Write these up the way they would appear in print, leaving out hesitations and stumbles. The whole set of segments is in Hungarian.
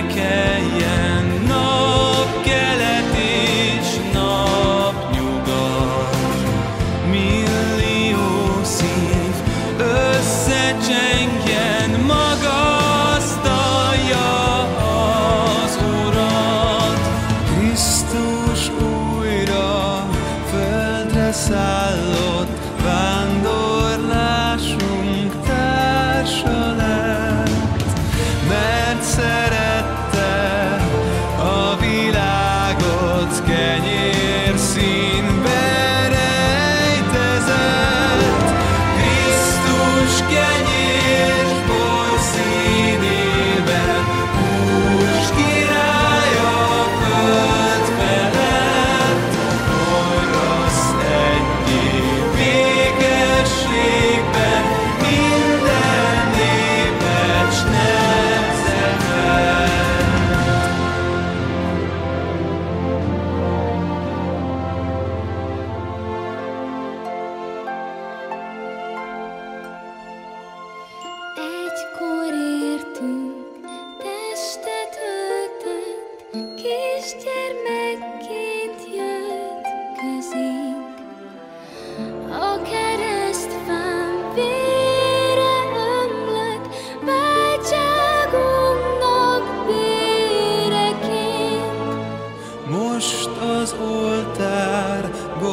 keljen napkelet és napnyugat. Millió szív összecsengjen, magasztalja az Urat. Krisztus újra földre szállott, vándorlásunk társa lett, mert szerette a világot, kenyérszínbe rejtezett. Krisztus kenyér s bor színében, hús király a föld felett. Forrasz egyé békességben minden népet s nemzetet. Egykor értünk, testet öltött, kisgyermekként jött közénk. A keresztfán vére ömlött, váltságunknak béreként. Most az oltár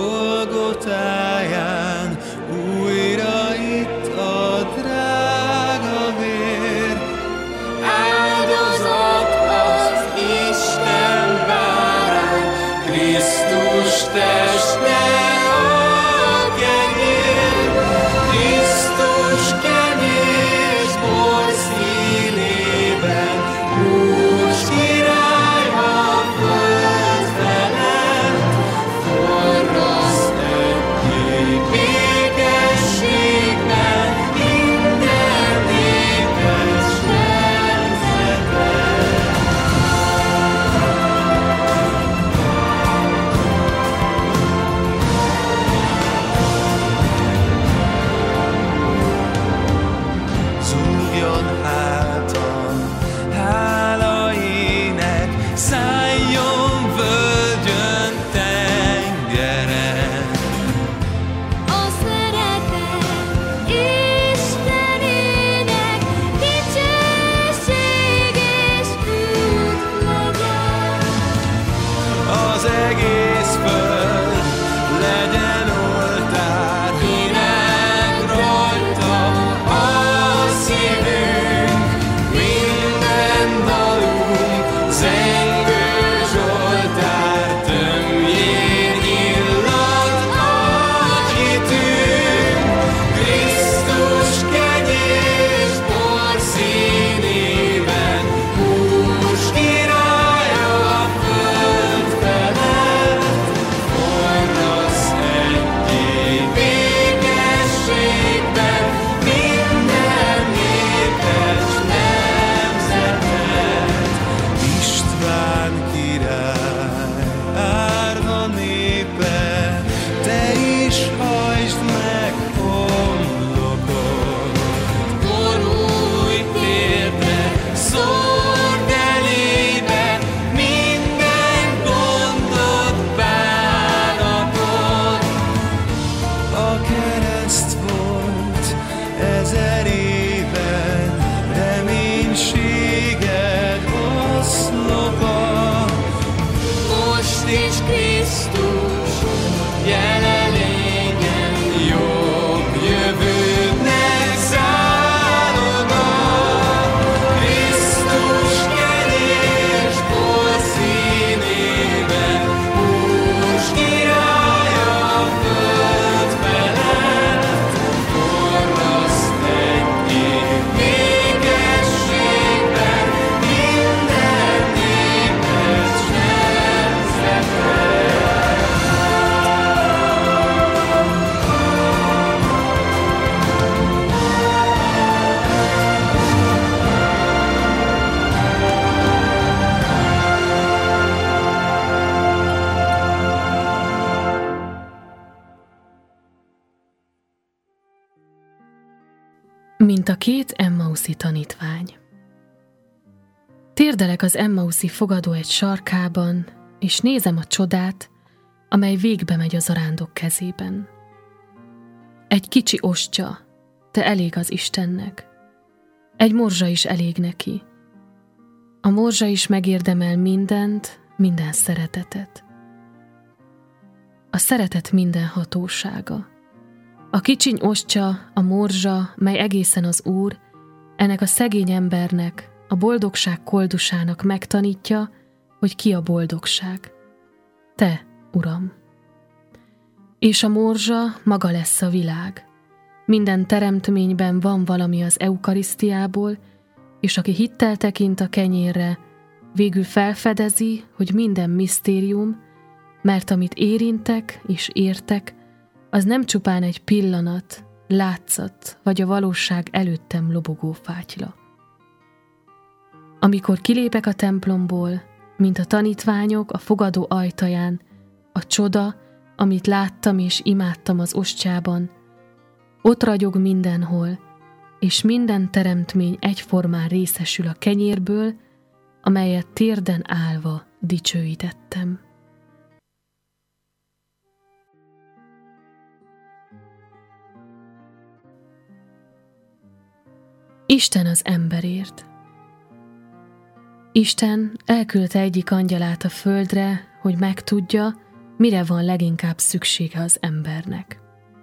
Golgotáján újra itt a drága vér. Áldozat az Isten bárány, Krisztus teste a kenyér. Krisztus kenyér s bor színében, hús király a föld felett. Forrasz egyé békességben minden népet s nemzetet. Zúgjon hátam, hála ének, szálljon völgyön, tengeren. A szeretet Istenének dicsőség és út legyen. Az egész föld legyen oltár, virág rajta a szívünk. Minden dalunk zengő zsoltár, tömjén illat a hitünk. Krisztus kenyér s bor színében, hús király a föld felett. Forrasz egyé békességben minden népet s nemzetet. István király, árva népe, te is hajtsd meg homlokod. Borulj térdre, szórd elébe minden gondot, bánatot. A kereszt volt 1000 éven, reménységed oszlopa. Most is Krisztus jelen légyen, jobb jövődnek záloga. Krisztus kenyér s bor színében, hús király a föld felett. Forrasz egyé békességben minden népet s nemzetet. Mint a két emmauszi tanítvány. Térdelek az Emmauszi fogadó egy sarkában, és nézem a csodát, amely végbe megy az arándok kezében. Egy kicsi ostya, de elég az Istennek. Egy morzsa is elég neki. A morzsa is megérdemel mindent, minden szeretetet. A szeretet minden hatósága. A kicsiny ostya, a morzsa, mely egészen az Úr, ennek a szegény embernek, a boldogság koldusának megtanítja, hogy ki a boldogság. Te, Uram! És a morzsa maga lesz a világ. Minden teremtményben van valami az eukarisztiából, és aki hittel tekint a kenyérre, végül felfedezi, hogy minden misztérium, mert amit érintek és értek, az nem csupán egy pillanat, látszat vagy a valóság előttem lobogó fátyla. Amikor kilépek a templomból, mint a tanítványok a fogadó ajtaján, a csoda, amit láttam és imádtam az ostjában, ott ragyog mindenhol, és minden teremtmény egyformán részesül a kenyérből, amelyet térden állva dicsőítettem. Isten az emberért. Isten elküldte egyik angyalát a földre, hogy megtudja, mire van leginkább szüksége az embernek.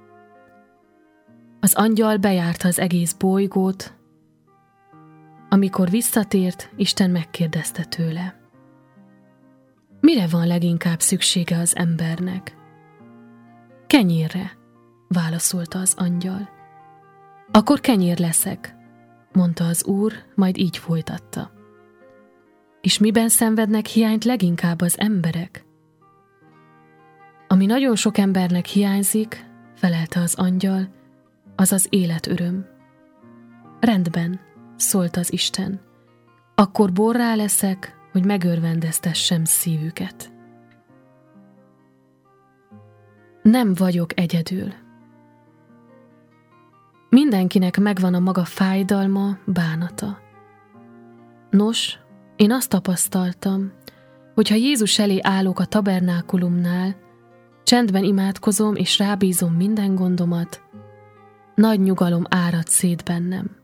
Az angyal bejárta az egész bolygót. Amikor visszatért, Isten megkérdezte tőle: mire van leginkább szüksége az embernek? Kenyérre, válaszolta az angyal. Akkor kenyér leszek, mondta az Úr, majd így folytatta. És miben szenvednek hiányt leginkább az emberek? Ami nagyon sok embernek hiányzik, felelte az angyal, az az életöröm. Rendben, szólt az Isten, akkor borrá leszek, hogy megörvendeztessem szívüket. Nem vagyok egyedül. Mindenkinek megvan a maga fájdalma, bánata. Nos, én azt tapasztaltam, hogy ha Jézus elé állok a tabernákulumnál, csendben imádkozom és rábízom minden gondomat, nagy nyugalom árad szét bennem.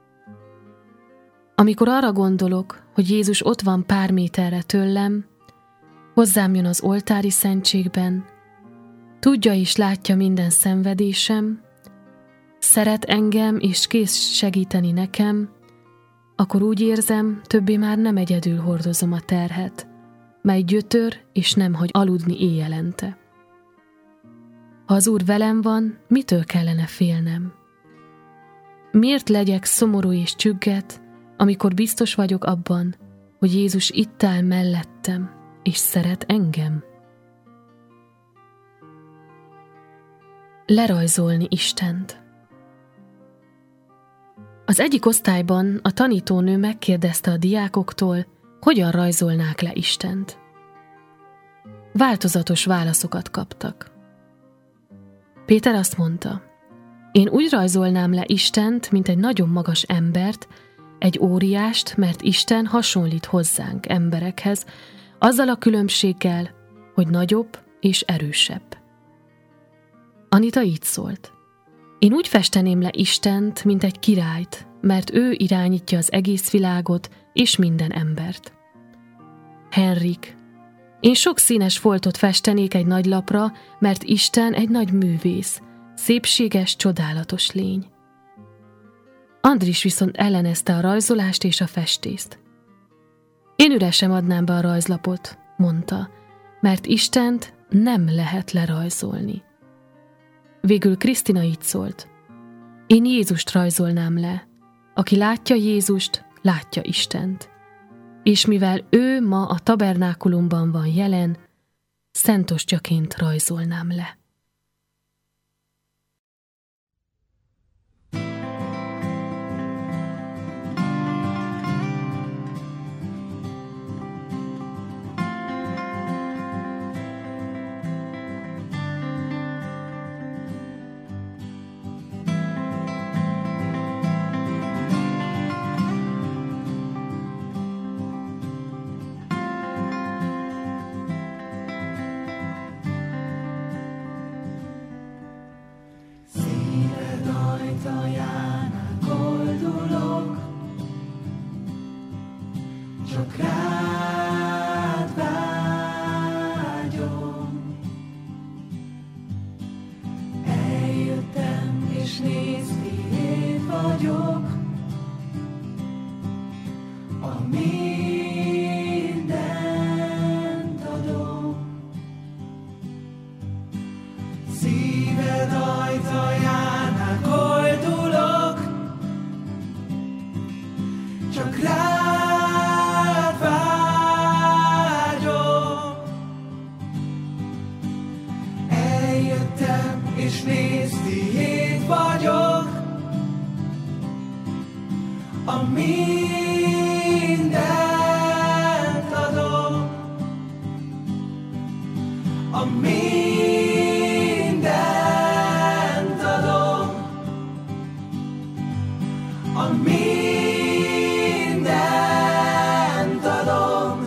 Amikor arra gondolok, hogy Jézus ott van pár méterre tőlem, hozzám jön az oltári szentségben, tudja és látja minden szenvedésem, szeret engem és kész segíteni nekem, akkor úgy érzem, többé már nem egyedül hordozom a terhet, mely gyötör és nem hagy aludni éjjelente. Ha az Úr velem van, mitől kellene félnem? Miért legyek szomorú és csügget, amikor biztos vagyok abban, hogy Jézus itt áll mellettem, és szeret engem? Lerajzolni Istent. Az egyik osztályban a tanítónő megkérdezte a diákoktól, hogyan rajzolnák le Istent. Változatos válaszokat kaptak. Péter azt mondta, én úgy rajzolnám le Istent, mint egy nagyon magas embert, egy óriást, mert Isten hasonlít hozzánk, emberekhez, azzal a különbséggel, hogy nagyobb és erősebb. Anita így szólt. Én úgy festeném le Istent, mint egy királyt, mert ő irányítja az egész világot és minden embert. Henrik. Én sok színes foltot festenék egy nagy lapra, mert Isten egy nagy művész, szépséges, csodálatos lény. Andris viszont ellenezte a rajzolást és a festést. Én üresen adnám be a rajzlapot, mondta, mert Istent nem lehet lerajzolni. Végül Krisztina így szólt. Én Jézust rajzolnám le. Aki látja Jézust, látja Istent. És mivel ő ma a tabernákulumban van jelen, szentostyaként rajzolnám le. csak rád vágyom. Eljöttem és nézd, tiéd vagyok, a mindent adom. Szíved ajtajánál koldulok, csak rád vágyom. Eljöttem és nézd, tiéd vagyok, a mindent adom, a mindent adom, a mindent adom.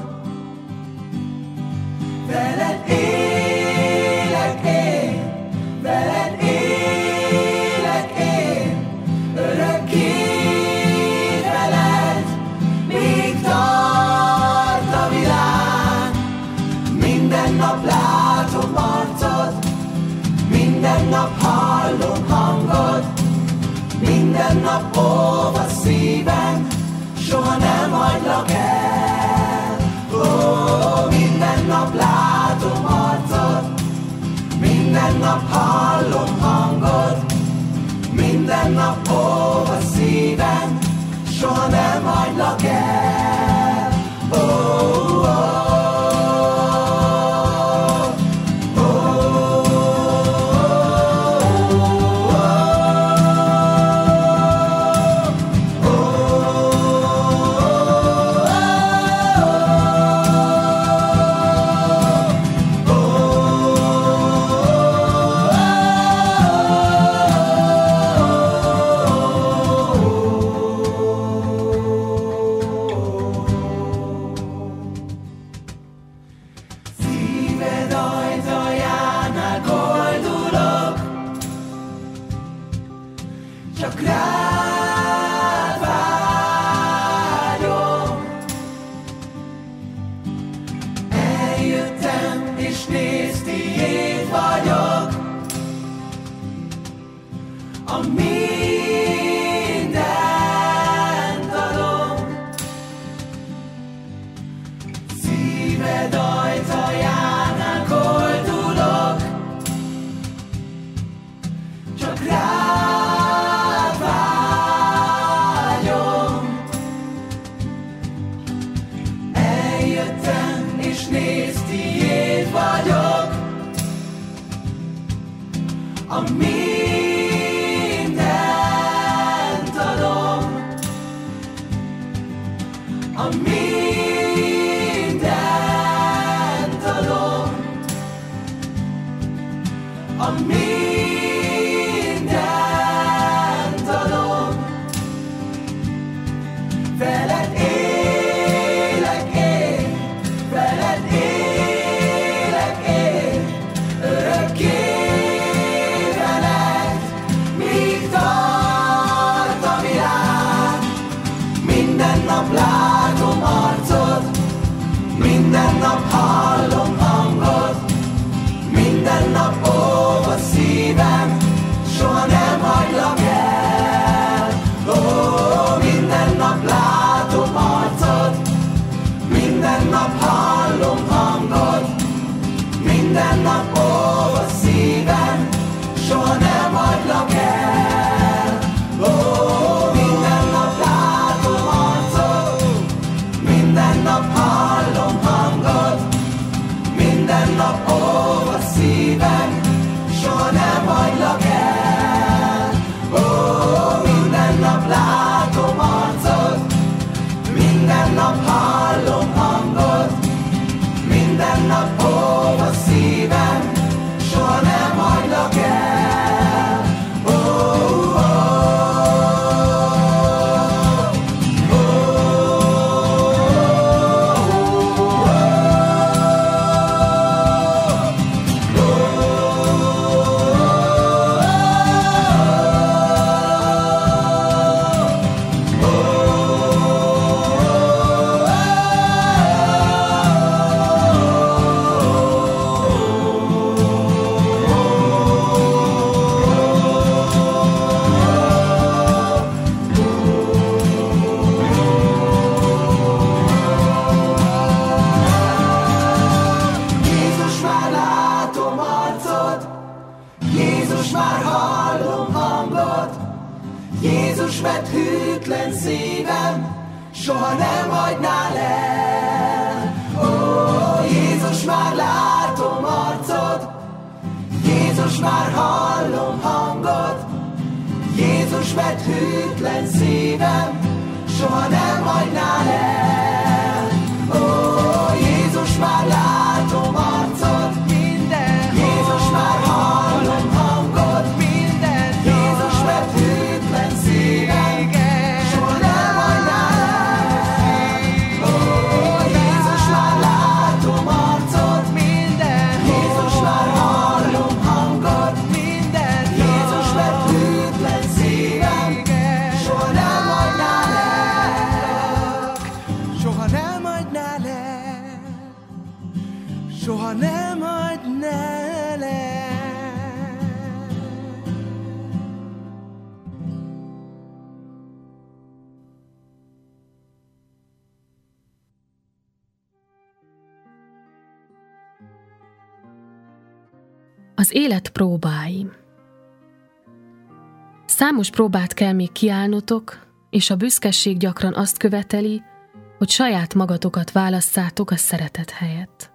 Veled élek én, veled élek én, örökké veled, míg tart a világ. Minden nap látom arcod, minden nap hallom hangod, minden nap óv a szívem, soha nem hagylak el. Minden nap látom arcod, minden nap hallom hangod, minden nap óv a szívem, soha nem hagylak el. Szíved ajtajánál koldulok, csak rád vágyom. Eljöttem és nézd, tiéd vagyok, a mindent adom. Szíved ajtajánál koldulok, csak rád vágyom. Eljöttem és nézd, tiéd vagyok, a mindent adom, a mindent adom, a mindent adom. Veled élek én, veled élek én, örökké veled, míg tart a világ. Minden nap látom arcod, minden nap hallom hangod, minden nap óv a szívem, soha nem hagylak el. Minden nap látom arcod, minden nap hallom hangod, minden nap óv a szívem, soha nem hagylak el. Minden nap látom arcod, minden nap hallom hangod, minden nap óv a szívem, soha nem hagylak el. Minden nap látom arcod, minden nap hallom hangod, minden nap óv a szívem, soha nem hagylak el. soha nem hagynál el. Ó, Jézus, már látom arcod, Jézus, már hallom hangod, Jézus, mert hűtlen szívem soha nem hagynál el. Ó, Jézus, már látom arcod, Jézus, már hallom hangod, Jézus, mert hűtlen szívem soha nem hagynál el. Ó, Jézus, már látom arcod, Jézus, már hallom hangod, Jézus, mert hűtlen szívem soha nem hagynál el. Soha nem hagynál el. Soha nem hagynál el. Az élet próbái. Számos próbát kell még kiállnotok, és a büszkeség gyakran azt követeli, hogy saját magatokat válasszátok a szeretet helyett.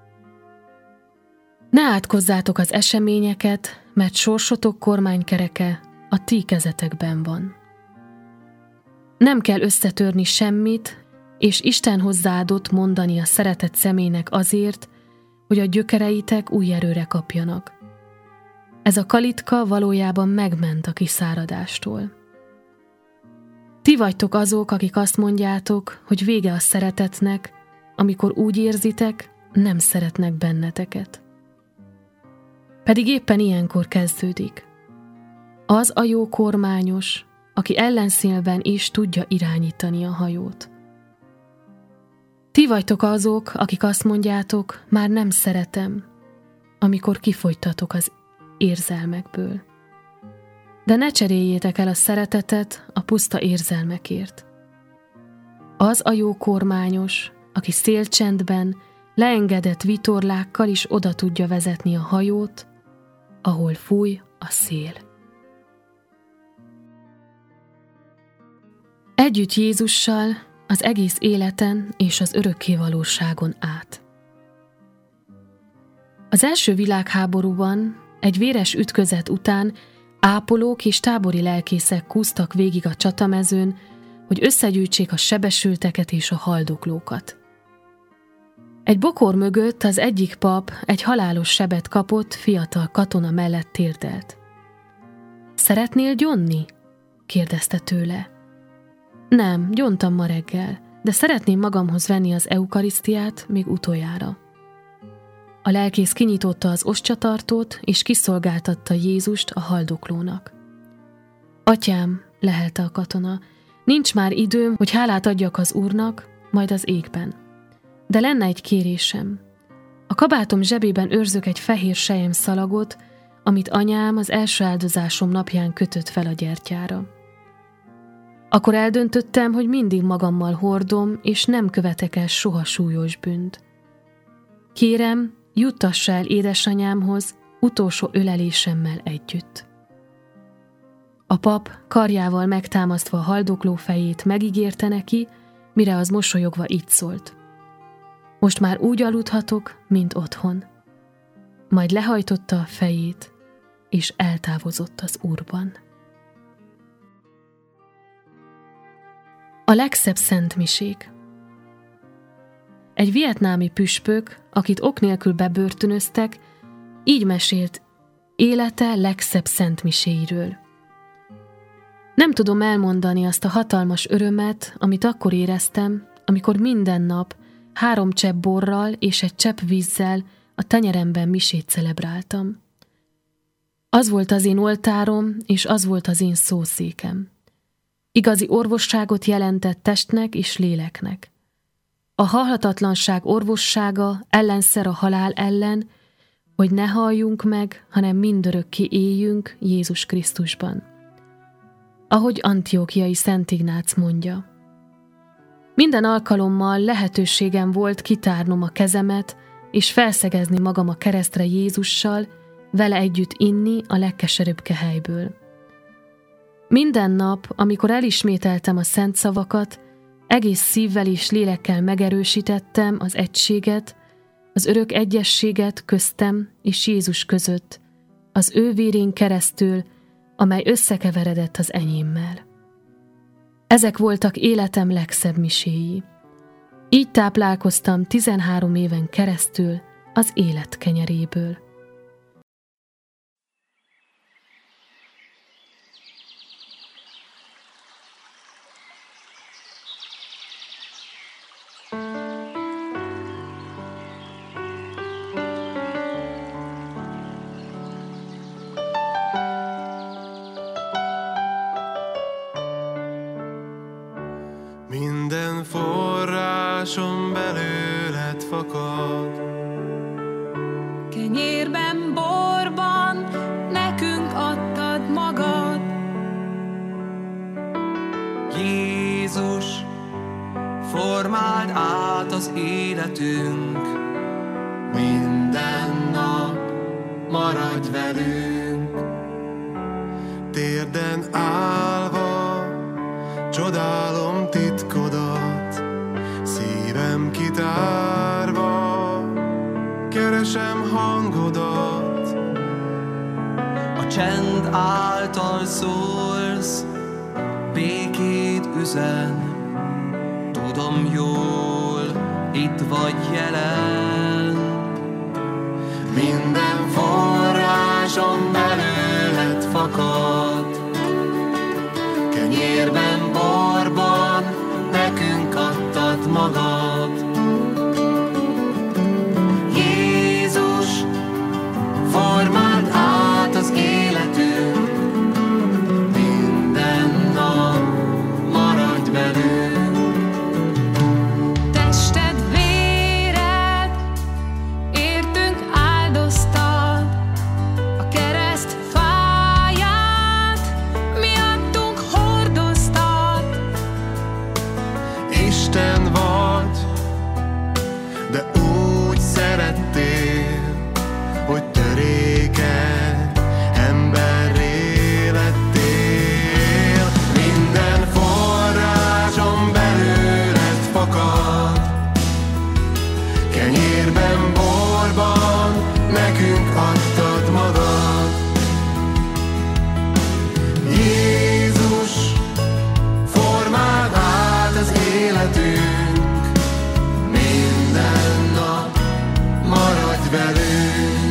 Ne átkozzátok az eseményeket, mert sorsotok kormánykereke a ti kezetekben van. Nem kell összetörni semmit, és Isten hozzáadott mondani a szeretett személynek azért, hogy a gyökereitek új erőre kapjanak. Ez a kalitka valójában megment a kiszáradástól. Ti vagytok azok, akik azt mondjátok, hogy vége a szeretetnek, amikor úgy érzitek, nem szeretnek benneteket. Pedig éppen ilyenkor kezdődik. Az a jó kormányos, aki ellenszélben is tudja irányítani a hajót. Ti vagytok azok, akik azt mondjátok, már nem szeretem, amikor kifogytatok az érzelmekből. De ne cseréljétek el a szeretetet a puszta érzelmekért. Az a jó kormányos, aki szélcsendben, leengedett vitorlákkal is oda tudja vezetni a hajót, ahol fúj a szél. Együtt Jézussal az egész életen és az örökkévalóságon át. Az első világháborúban egy véres ütközet után ápolók és tábori lelkészek kúztak végig a csatamezőn, hogy összegyűjtsék a sebesülteket és a haldoklókat. Egy bokor mögött az egyik pap egy halálos sebet kapott fiatal katona mellett térdelt. Szeretnél gyónni? Kérdezte tőle. Nem, gyóntam ma reggel, de szeretném magamhoz venni az eukarisztiát még utoljára. A lelkész kinyitotta az ostyatartót, és kiszolgáltatta Jézust a haldoklónak. Atyám, lehelte a katona, nincs már időm, hogy hálát adjak az Úrnak, majd az égben. De lenne egy kérésem. A kabátom zsebében őrzök egy fehér selyemszalagot, amit anyám az első áldozásom napján kötött fel a gyertyára. Akkor eldöntöttem, hogy mindig magammal hordom, és nem követek el soha súlyos bűnt. Kérem, juttassa el édesanyámhoz utolsó ölelésemmel együtt. A pap karjával megtámasztva a haldokló fejét megígérte neki, mire az mosolyogva így szólt. Most már úgy aludhatok, mint otthon. Majd lehajtotta a fejét, és eltávozott az Úrban. A legszebb szentmisék. Egy vietnámi püspök, akit ok nélkül bebörtönöztek, így mesélt élete legszebb szentmiséiről. Nem tudom elmondani azt a hatalmas örömet, amit akkor éreztem, amikor minden nap 3 csepp borral és egy csepp vízzel a tenyeremben misét celebráltam. Az volt az én oltárom, és az volt az én szószékem. Igazi orvosságot jelentett testnek és léleknek. A halhatatlanság orvossága ellenszer a halál ellen, hogy ne halljunk meg, hanem mindörökké éljünk Jézus Krisztusban. Ahogy Antiochiai Szent Ignác mondja. Minden alkalommal lehetőségem volt kitárnom a kezemet, és felszegezni magam a keresztre Jézussal, vele együtt inni a legkeserűbb kehelyből. Minden nap, amikor elismételtem a szent szavakat, egész szívvel és lélekkel megerősítettem az egységet, az örök egyességet köztem és Jézus között, az ő vérén keresztül, amely összekeveredett az enyémmel. Ezek voltak életem legszebb miséi. Így táplálkoztam 13 éven keresztül az élet kenyeréből. Minden forrásom belőled fakad. Kenyérben, borban nekünk adtad magad. Jézus, formáld át az életünk, minden nap maradj velünk. Térden állva csodálom titkodat, szívem kitárva keresem hangodat. A csend által szólsz, békét üzen, tudom jól, itt vagy jelen. Minden forrásom belőled fakad. Kenyérben, borban nekünk adtad magad. Jézus, formáld át az életünk, minden nap maradj velünk. Tested, véred, értünk áldoztad, a kereszt fáját miattunk hordoztad. Isten vagy, de úgy szerettél, hogy törékeny emberré lettél. Minden forrásom belőled fakad. Kenyérben, borban nekünk adtad magad. Jézus, formáld át az életünk, minden nap maradj velünk.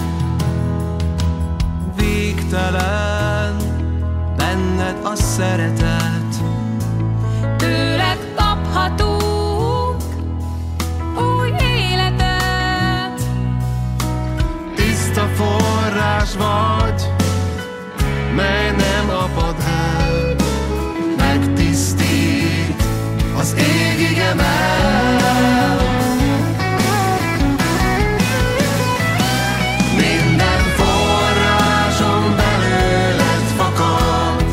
Végtelen benned a szeretet, Tőled kaphatunk új életet. Tiszta forrás vagy, mely nem apad el, megtisztít, az égig emel. Minden forrásom belőled fakad.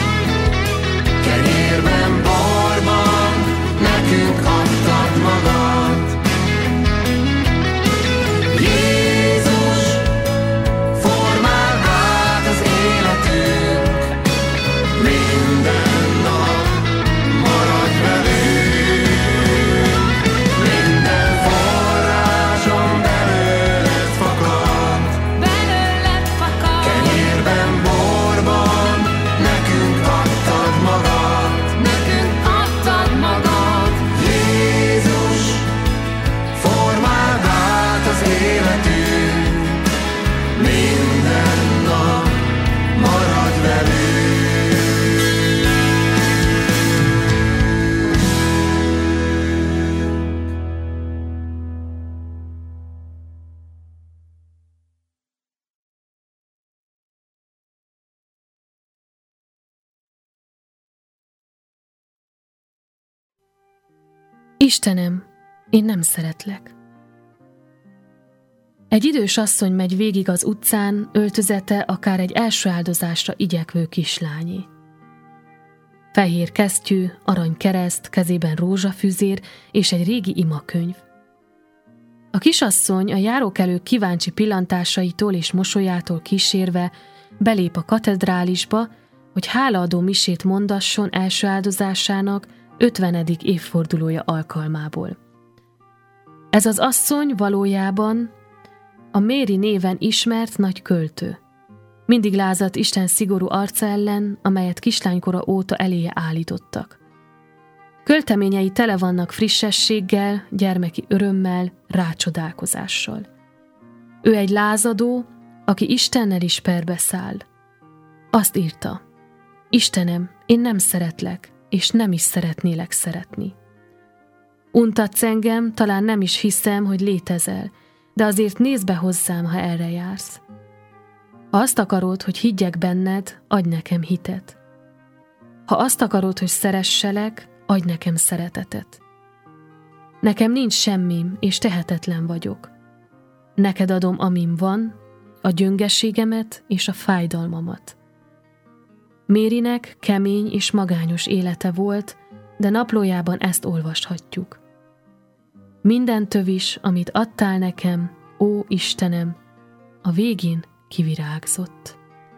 Kenyérben, borban nekünk adtad magad. Jézus, formáld át az életünk, minden nap maradj velünk. Minden forrásom belőled fakad. Belőled fakad, Kenyérben, borban nekünk adtad magad. nekünk adtad magad. Jézus, formáld át az életünk, minden nap maradj velünk. Istenem, én nem szeretlek. Egy idős asszony megy végig az utcán, öltözete akár egy első áldozásra igyekvő kislányé. Fehér kesztyű, arany kereszt, kezében rózsafüzér és egy régi imakönyv. A kisasszony a járókelők kíváncsi pillantásaitól és mosolyától kísérve belép a katedrálisba, hogy hálaadó misét mondasson első áldozásának, 50. évfordulója alkalmából. Ez az asszony valójában a Mary néven ismert nagy költő. Mindig lázadt Isten szigorú arca ellen, amelyet kislánykora óta eléje állítottak. Költeményei tele vannak frissességgel, gyermeki örömmel, rácsodálkozással. Ő egy lázadó, aki Istennel is perbe száll. Azt írta: Istenem, én nem szeretlek, és nem is szeretnélek szeretni. Untatsz engem, talán nem is hiszem, hogy létezel, de azért nézd be hozzám, ha erre jársz. Ha azt akarod, hogy higgyek benned, adj nekem hitet. Ha azt akarod, hogy szeresselek, adj nekem szeretetet. Nekem nincs semmim, és tehetetlen vagyok. Neked adom, amim van, a gyöngeségemet és a fájdalmamat. Marynek kemény és magányos élete volt, de naplójában ezt olvashatjuk. Minden tövis, amit adtál nekem, ó Istenem, a végén kivirágzott.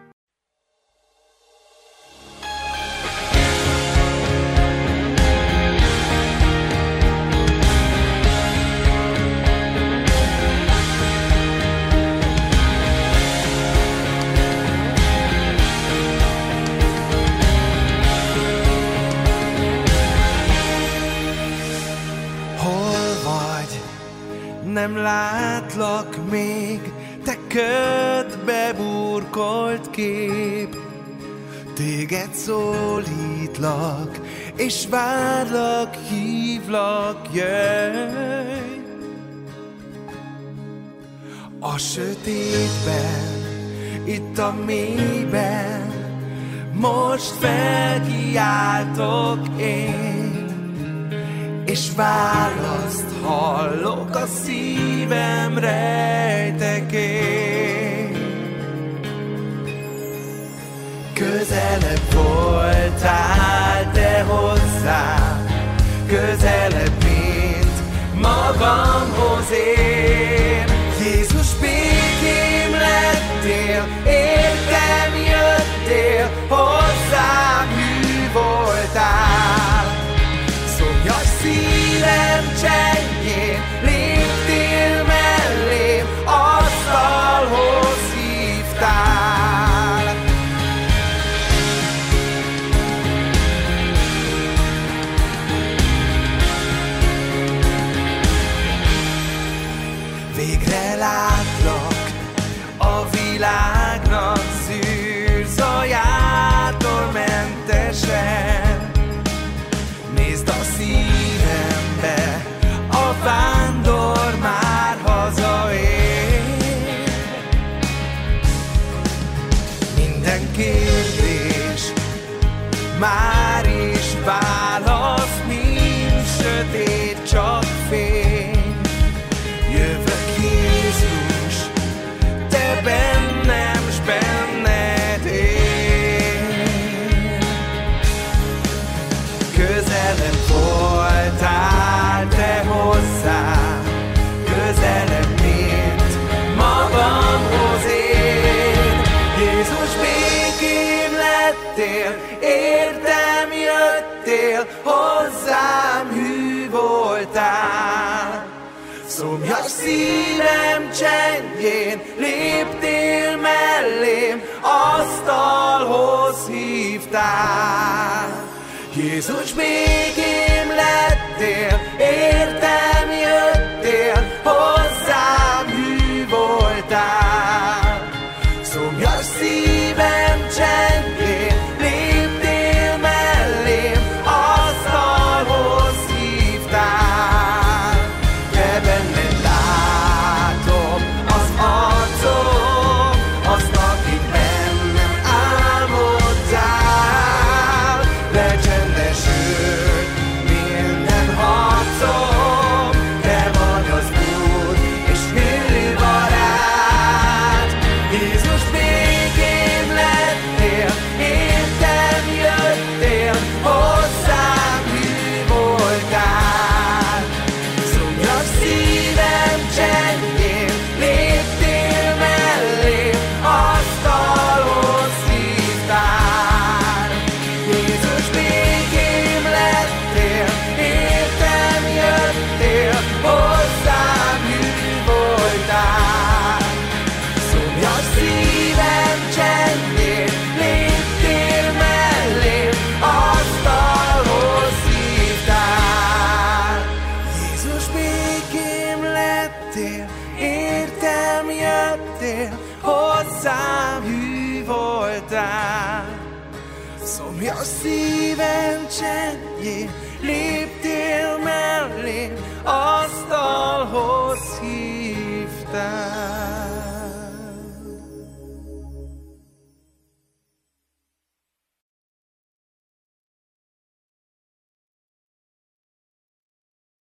Nem látlak még, te ködbe burkolt kép. Téged szólítlak, és várlak, hívlak, jöjj. A sötétben, itt a mélyben, most felkiáltok én, és választ hallok a szívem rejtekén. Közelebb voltál te hozzám, közelebb, mint magamhoz én. Jézus, békém lettél, értem jöttél, hozzám hű voltál. Szomjas szívem csendjén léptél mellém, asztalhoz hívtál. Végre látlak a világnak szűrzajától mentesen. Nézd a szívembe, a vándor már hazaér. Minden kérdés már is válasz, mint sötét, csak fény. Jövök, Jézus, te bennem, s benned én. Közelebb voltál te hozzám, közelebb, mint magamhoz én. Jézus, békém lettél, értem jöttél, hozzám hű voltál. Szomjas szívem csendjén léptél mellém, asztalhoz hívtál. Jézus, békém lettél, értem jöttél, hozzám hű voltál. Szomjas szívem csendjén léptél mellém, asztalhoz hívtál. Te benned látom az arcom, azt, akit bennem álmodtál. Lecsendesült minden hang, voltál. Szomjas szívem csendjén léptél mellém, asztalhoz hívtál.